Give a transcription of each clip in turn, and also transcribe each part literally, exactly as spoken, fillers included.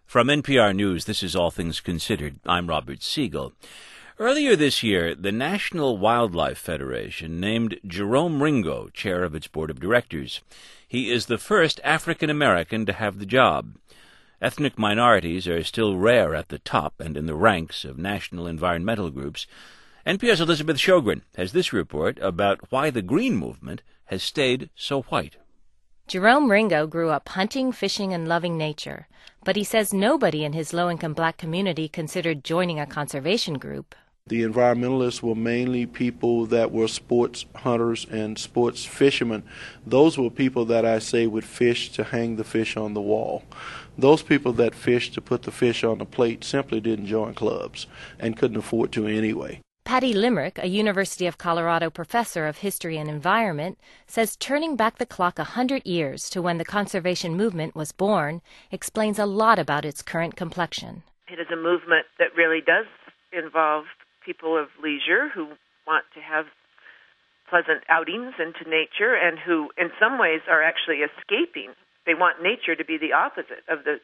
From N P R News, this is All Things Considered. I'm Robert Siegel. Earlier this year, the National Wildlife Federation named Jerome Ringo chair of its board of directors. He is the first African-American to have the job. Ethnic minorities are still rare at the top and in the ranks of national environmental groups. N P R's Elizabeth Sjogren has this report about why the Green Movement has stayed so white. Jerome Ringo grew up hunting, fishing, and loving nature, but he says nobody in his low-income black community considered joining a conservation group. The environmentalists were mainly people that were sports hunters and sports fishermen. Those were people that I say would fish to hang the fish on the wall. Those people that fished to put the fish on the plate simply didn't join clubs and couldn't afford to anyway. Patty Limerick, a University of Colorado professor of history and environment, says turning back the clock a hundred years to when the conservation movement was born explains a lot about its current complexion. It is a movement that really does involve people of leisure who want to have pleasant outings into nature and who in some ways are actually escaping. They want nature to be the opposite of the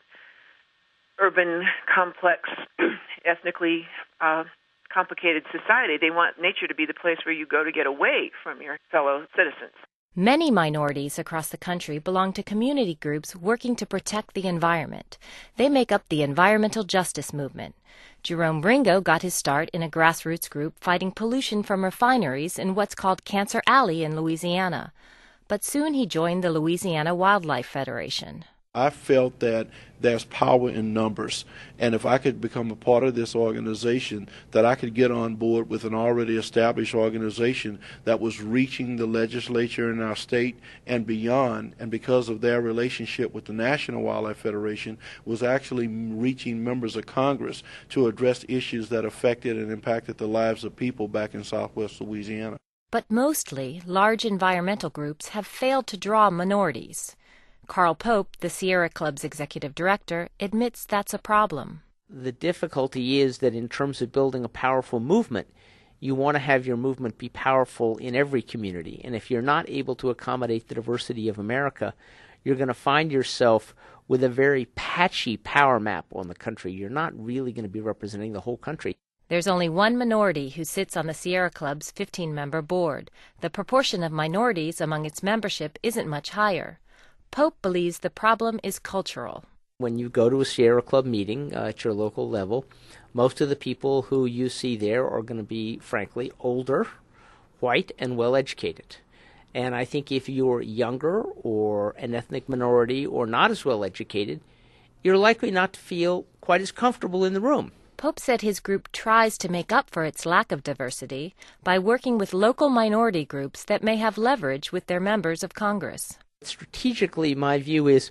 urban, complex, ethnically uh, complicated society. They want nature to be the place where you go to get away from your fellow citizens. Many minorities across the country belong to community groups working to protect the environment. They make up the environmental justice movement. Jerome Ringo got his start in a grassroots group fighting pollution from refineries in what's called Cancer Alley in Louisiana. But soon he joined the Louisiana Wildlife Federation. I felt that there's power in numbers, and if I could become a part of this organization, that I could get on board with an already established organization that was reaching the legislature in our state and beyond, and because of their relationship with the National Wildlife Federation, was actually reaching members of Congress to address issues that affected and impacted the lives of people back in southwest Louisiana. But mostly, large environmental groups have failed to draw minorities. Carl Pope, the Sierra Club's executive director, admits that's a problem. The difficulty is that in terms of building a powerful movement, you want to have your movement be powerful in every community. And if you're not able to accommodate the diversity of America, you're going to find yourself with a very patchy power map on the country. You're not really going to be representing the whole country. There's only one minority who sits on the Sierra Club's fifteen-member board. The proportion of minorities among its membership isn't much higher. Pope believes the problem is cultural. When you go to a Sierra Club meeting uh, at your local level, most of the people who you see there are going to be, frankly, older, white, and well-educated. And I think if you're younger or an ethnic minority or not as well-educated, you're likely not to feel quite as comfortable in the room. Pope said his group tries to make up for its lack of diversity by working with local minority groups that may have leverage with their members of Congress. Strategically, my view is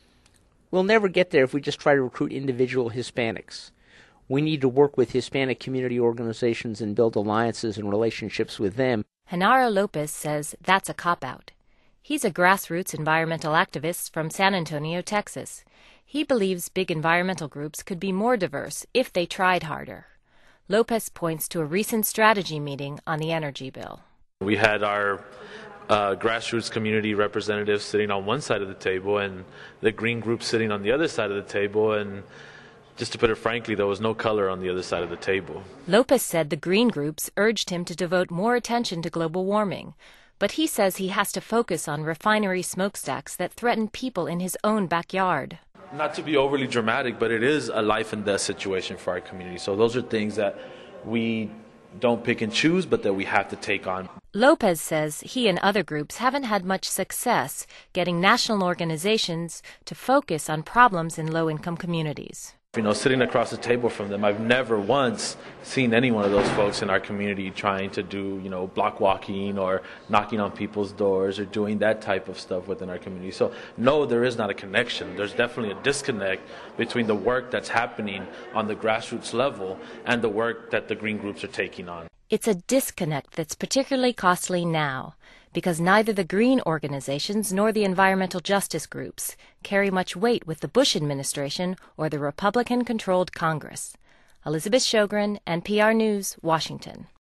we'll never get there if we just try to recruit individual Hispanics. We need to work with Hispanic community organizations and build alliances and relationships with them. Genaro Lopez says that's a cop-out. He's a grassroots environmental activist from San Antonio, Texas. He believes big environmental groups could be more diverse if they tried harder. Lopez points to a recent strategy meeting on the energy bill. We had our Uh, grassroots community representatives sitting on one side of the table and the green group sitting on the other side of the table, and just to put it frankly, there was no color on the other side of the table. Lopez said the green groups urged him to devote more attention to global warming, but he says he has to focus on refinery smokestacks that threaten people in his own backyard. Not to be overly dramatic, but it is a life and death situation for our community, so those are things that we don't pick and choose, but that we have to take on. Lopez says he and other groups haven't had much success getting national organizations to focus on problems in low-income communities. You know, sitting across the table from them, I've never once seen any one of those folks in our community trying to do, you know, block walking or knocking on people's doors or doing that type of stuff within our community. So, no, there is not a connection. There's definitely a disconnect between the work that's happening on the grassroots level and the work that the green groups are taking on. It's a disconnect that's particularly costly now, because neither the green organizations nor the environmental justice groups carry much weight with the Bush administration or the Republican-controlled Congress. Elizabeth Sjogren, N P R News, Washington.